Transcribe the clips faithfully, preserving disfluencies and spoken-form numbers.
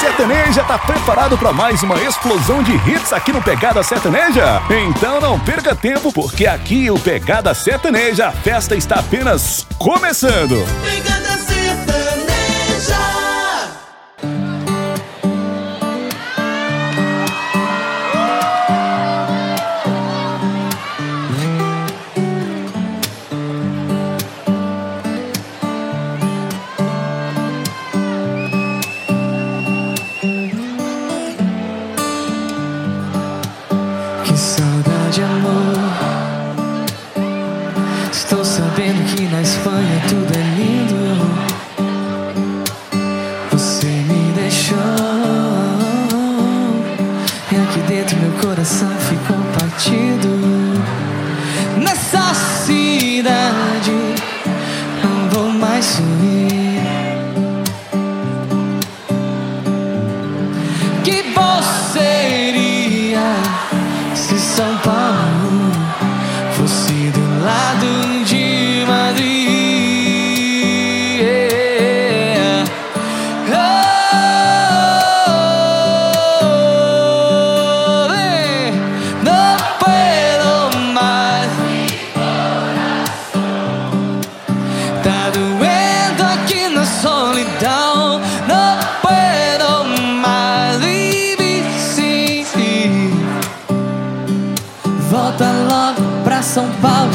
Sertaneja tá preparado para mais uma explosão de hits aqui no Pegada Sertaneja? Então não perca tempo, porque aqui o Pegada Sertaneja, a festa está apenas começando. Pegada Sertaneja. Que saudade, amor. Estou sabendo que na Espanha tudo é lindo. Você me deixou, e aqui dentro meu coração ficou partido. Nessa cidade não vou mais sorrir. Que você iria se São Paulo fosse do lado de Madrid? Yeah. Oh, eh, no puedo más. Tá doendo aqui na solidão. No puedo más vivir sin ti. Volta logo pra São Paulo.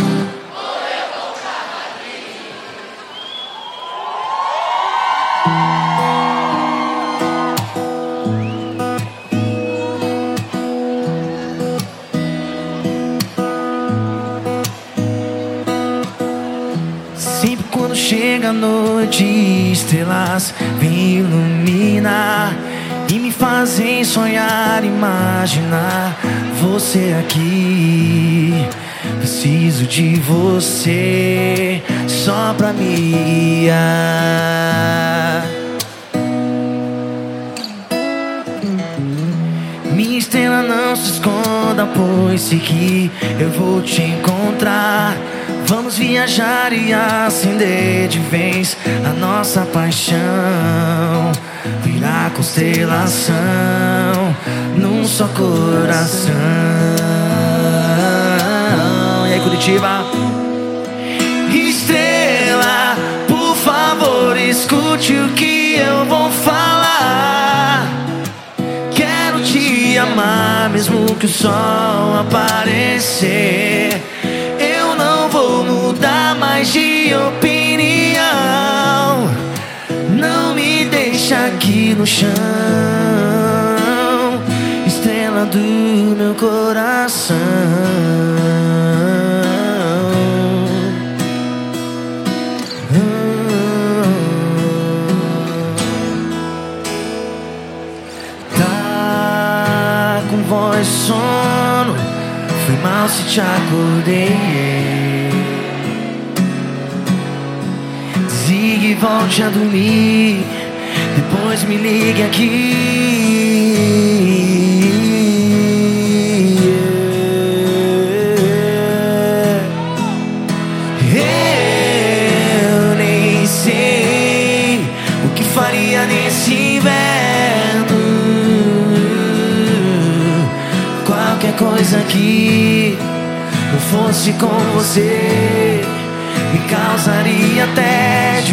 Sempre quando chega a noite, estrelas vêm iluminar e me fazem sonhar, imaginar você aqui. Preciso de você só pra me guiar. Minha estrela, não se esconda, pois sei que eu vou te encontrar. Vamos viajar e acender de vez a nossa paixão, virar constelação num só coração. E aí, Curitiba? Estrela, por favor, escute o que eu vou falar. Quero te amar, mesmo que o sol aparecer. Eu não vou mudar mais de opinião. Não me deixa aqui no chão, estrela do meu coração. Tá com voz e sono, foi mal se te acordei. Desligue e volte a dormir, depois me ligue aqui. Eu nem sei o que faria nesse inverno. Qualquer coisa que não fosse com você me causaria tédio.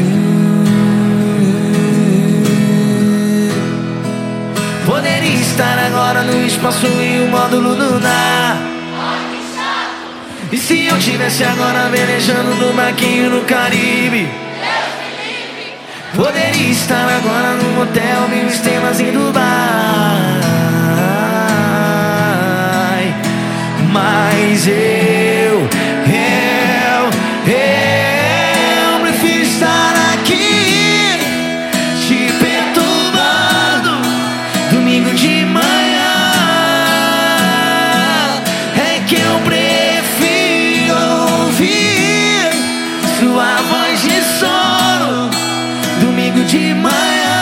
Poderia estar agora no espaço em um módulo lunar. E se eu tivesse agora velejando no barquinho no Caribe? Poderia estar agora num hotel mil estrelas em Dubai. Mas eu, eu, eu prefiro estar aqui te perturbando domingo de manhã. É que eu prefiro ouvir sua voz de sono domingo de manhã.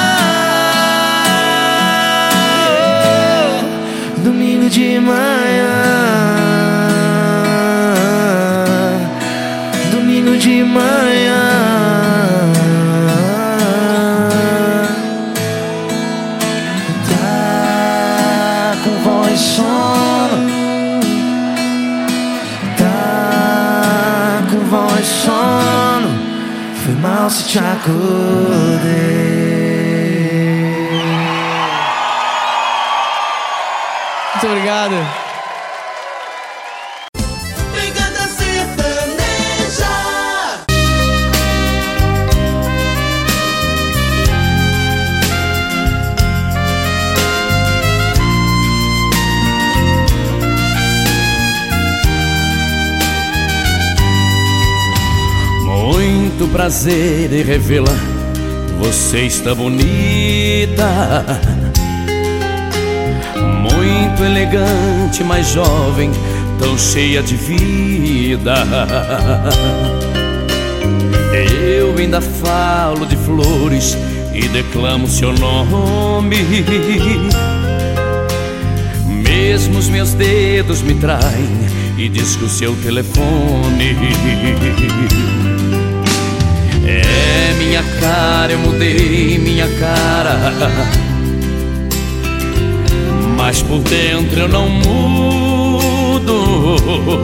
Domingo de manhã. Domingo de manhã. foi mal se te acordei. Muito obrigado. Pegada Sertaneja. Muito prazer em revê-la, você está bonita, muito elegante, mais jovem, tão cheia de vida. Eu ainda falo de flores e declamo seu nome. Mesmo os meus dedos me traem e disco seu telefone. É minha cara, eu mudei minha cara, mas por dentro eu não mudo.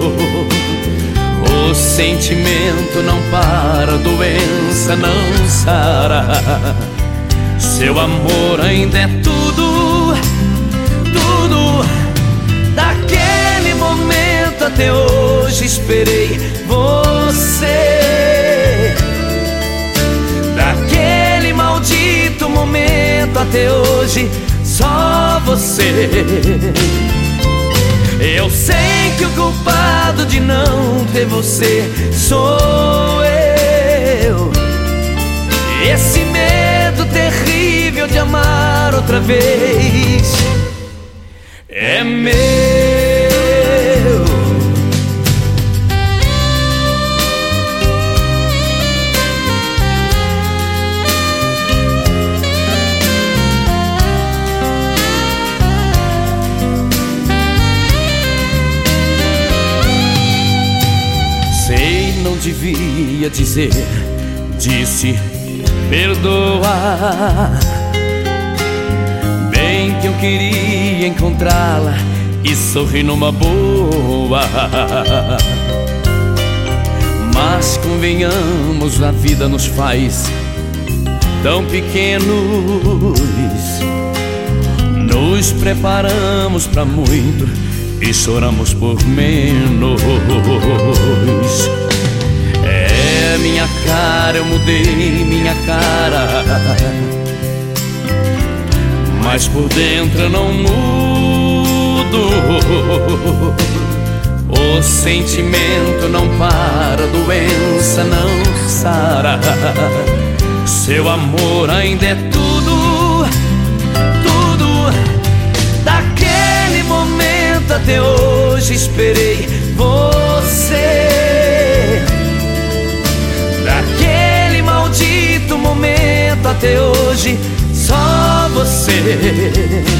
O sentimento não para, a doença não sara. Seu amor ainda é tudo, tudo. Daquele momento até hoje esperei você. Daquele maldito momento até hoje só você. Eu sei que o culpado de não ter você sou eu. Esse medo terrível de amar outra vez é meu. Sei, não devia dizer, disse perdoa. Bem que eu queria encontrá-la e sorrir numa boa, mas convenhamos, a vida nos faz tão pequenos. Nos preparamos pra muito e choramos por menos. É minha cara, eu mudei minha cara, mas por dentro eu não mudo. O sentimento não para, a doença não sara. Seu amor ainda é tudo, tudo. Daquele momento até hoje esperei você. Daquele maldito momento até hoje só você.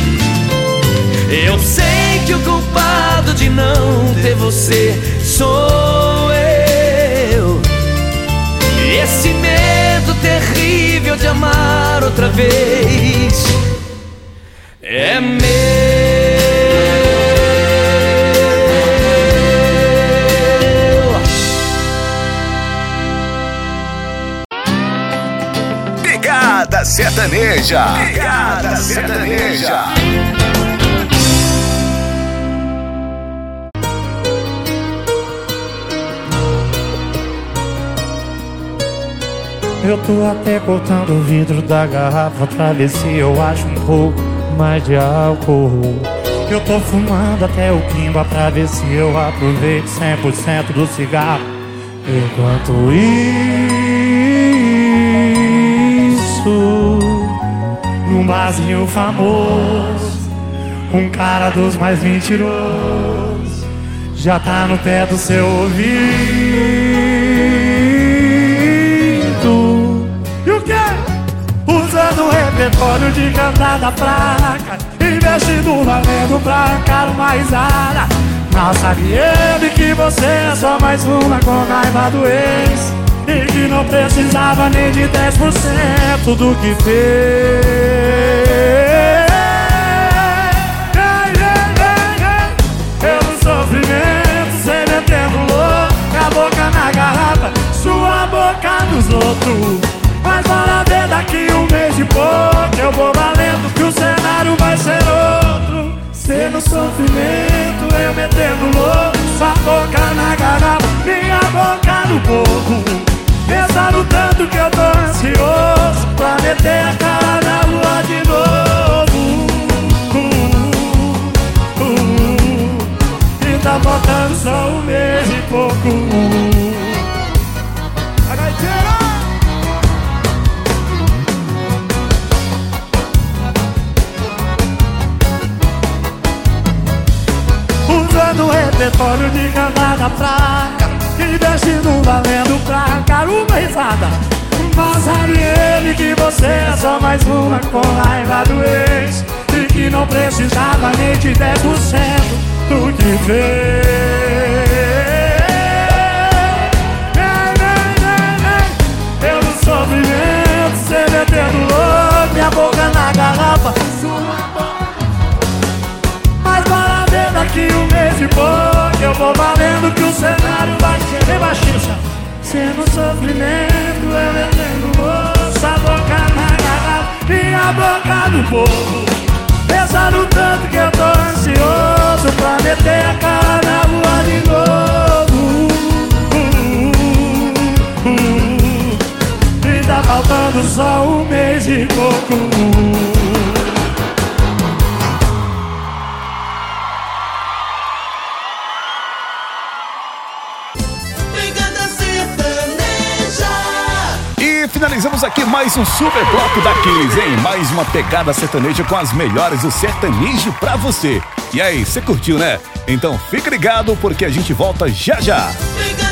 Eu sei que o culpado de não ter você sou eu. Esse medo terrível de amar outra vez é meu. Pegada Sertaneja. Pegada Sertaneja. Eu tô até cortando o vidro da garrafa pra ver se eu acho um pouco mais de álcool. Eu tô fumando até o quimba pra ver se eu aproveito cem por cento do cigarro. Enquanto isso, num barzinho famoso, um cara dos mais mentirosos já tá no pé do seu ouvido. E o quê? Usando o repertório de cantada fraca, investindo valendo pra arrancar uma risada. Mal sabe ele que você é só mais uma com raiva do ex, e que não precisava nem de dez por cento do que fez. Eu no sofrimento, cê metendo louco, a boca na garrafa, sua boca dos outros. Mas bora ver daqui um mês e pouco, eu vou valendo que o cenário vai ser outro. Cê no sofrimento, eu metendo louco, sua boca na garrafa, minha boca no boco. Pensando tanto que eu tô ansioso pra meter a cara na lua de novo. uh, uh, uh, E tá faltando só um mês e pouco. Usando o repertório de cantada fraca, investindo valendo pra arrancar uma risada. Mas sabe ele que você é só mais uma com raiva do ex, e que não precisava nem de dez por cento do que fez. Eu no sofrimento, cê metendo louco, minha boca na garrafa, sua boca. Mas bora ver daqui um mês e pouco, eu vou valendo que o cenário vai ser bem baixinho. Cê no sofrimento, eu metendo moço, a boca na garrafa, minha boca no povo. Pensando tanto que eu tô ansioso pra meter a cara na lua de novo. uh, uh, uh, E tá faltando só um mês e pouco. Finalizamos aqui mais um super bloco da Kiss, hein? Mais uma pegada sertaneja com as melhores do sertanejo pra você. E aí, você curtiu, né? Então fica ligado porque a gente volta já já.